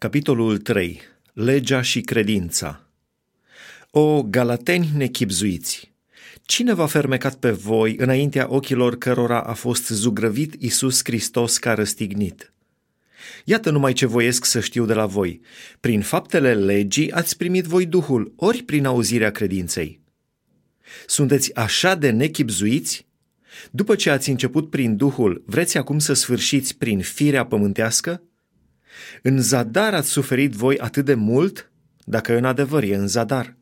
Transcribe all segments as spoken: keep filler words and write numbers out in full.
Capitolul trei. Legea și credința. O, galateni nechibzuiți! Cine v-a fermecat pe voi înaintea ochilor cărora a fost zugrăvit Iisus Hristos ca răstignit? Iată numai ce voiesc să știu de la voi. Prin faptele legii ați primit voi Duhul, ori prin auzirea credinței. Sunteți așa de nechibzuiți? După ce ați început prin Duhul, vreți acum să sfârșiți prin firea pământească? În zadar ați suferit voi atât de mult, dacă în adevăr e în zadar.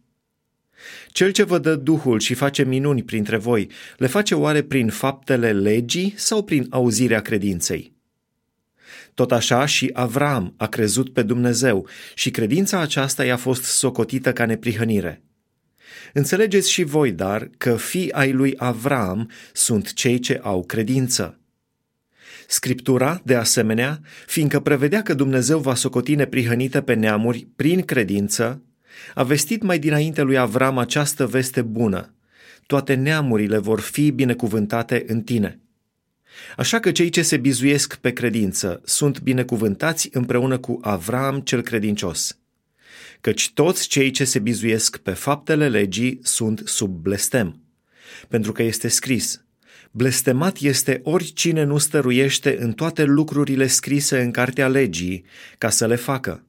Cel ce vă dă Duhul și face minuni printre voi, le face oare prin faptele legii sau prin auzirea credinței? Tot așa și Avram a crezut pe Dumnezeu și credința aceasta i-a fost socotită ca neprihănire. Înțelegeți și voi, dar, că fii ai lui Avram sunt cei ce au credință. Scriptura, de asemenea, fiindcă prevedea că Dumnezeu va socoti neprihănită pe neamuri prin credință, a vestit mai dinainte lui Avram această veste bună: toate neamurile vor fi binecuvântate în tine. Așa că cei ce se bizuiesc pe credință sunt binecuvântați împreună cu Avram cel credincios. Căci toți cei ce se bizuiesc pe faptele legii sunt sub blestem. Pentru că este scris: blestemat este oricine nu stăruiește în toate lucrurile scrise în cartea legii ca să le facă.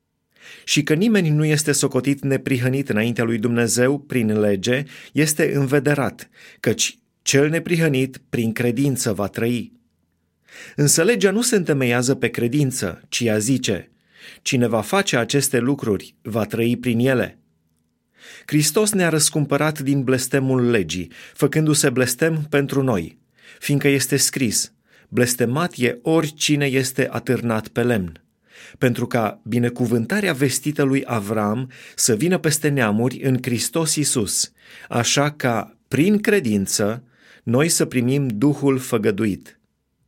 Și că nimeni nu este socotit neprihănit înaintea lui Dumnezeu prin lege, este învederat, căci cel neprihănit prin credință va trăi. Însă legea nu se întemeiază pe credință, ci ea zice: cine va face aceste lucruri va trăi prin ele. Hristos ne-a răscumpărat din blestemul legii, făcându-se blestem pentru noi, fiindcă este scris: blestemat e oricine este atârnat pe lemn, pentru ca binecuvântarea vestită lui Avram să vină peste neamuri în Hristos Iisus, așa ca, prin credință, noi să primim Duhul făgăduit.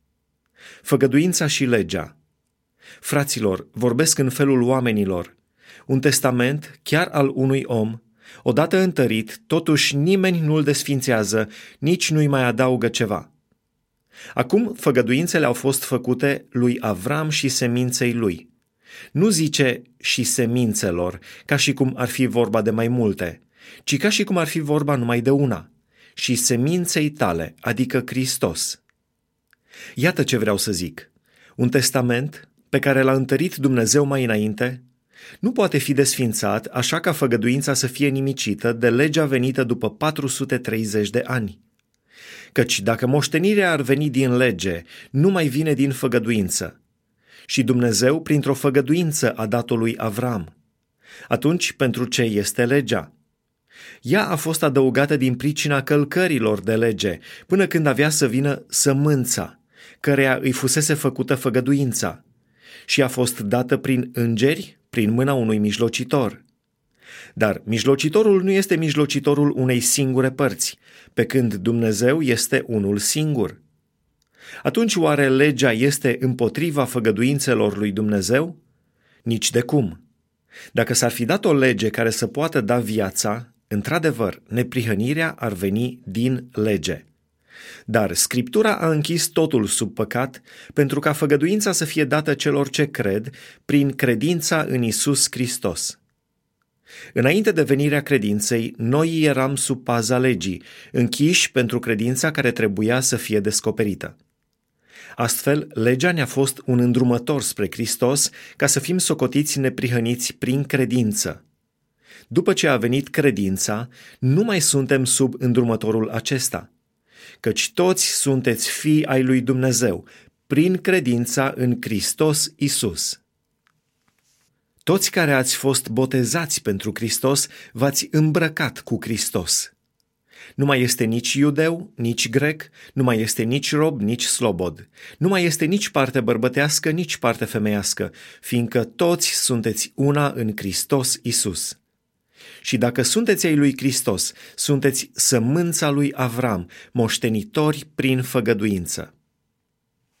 Făgăduința și legea. Fraților, vorbesc în felul oamenilor. Un testament, chiar al unui om, odată întărit, totuși nimeni nu-l desfințează, nici nu-i mai adaugă ceva. Acum făgăduințele au fost făcute lui Avram și seminței lui. Nu zice și semințelor, ca și cum ar fi vorba de mai multe, ci ca și cum ar fi vorba numai de una: și seminței tale, adică Hristos. Iată ce vreau să zic. Un testament pe care l-a întărit Dumnezeu mai înainte nu poate fi desfințat așa ca făgăduința să fie nimicită de legea venită după patru sute treizeci de ani. Căci dacă moștenirea ar veni din lege, nu mai vine din făgăduință. Și Dumnezeu printr-o făgăduință a dat-o lui Avram. Atunci pentru ce este legea? Ea a fost adăugată din pricina călcărilor de lege, până când avea să vină sămânța, căreia îi fusese făcută făgăduința, și a fost dată prin îngeri, prin mâna unui mijlocitor. Dar mijlocitorul nu este mijlocitorul unei singure părți, pe când Dumnezeu este unul singur. Atunci oare legea este împotriva făgăduințelor lui Dumnezeu? Nici de cum. Dacă s-ar fi dat o lege care să poată da viața, într-adevăr, neprihănirea ar veni din lege. Dar Scriptura a închis totul sub păcat pentru ca făgăduința să fie dată celor ce cred prin credința în Iisus Hristos. Înainte de venirea credinței, noi eram sub paza legii, închiși pentru credința care trebuia să fie descoperită. Astfel, legea ne-a fost un îndrumător spre Hristos ca să fim socotiți neprihăniți prin credință. După ce a venit credința, nu mai suntem sub îndrumătorul acesta, căci toți sunteți fii ai lui Dumnezeu, prin credința în Hristos Iisus. Toți care ați fost botezați pentru Hristos, v-ați îmbrăcat cu Hristos. Nu mai este nici iudeu, nici grec, nu mai este nici rob, nici slobod. Nu mai este nici parte bărbătească, nici parte femeiască, fiindcă toți sunteți una în Hristos Iisus. Și dacă sunteți ai lui Hristos, sunteți sămânța lui Avram, moștenitori prin făgăduință.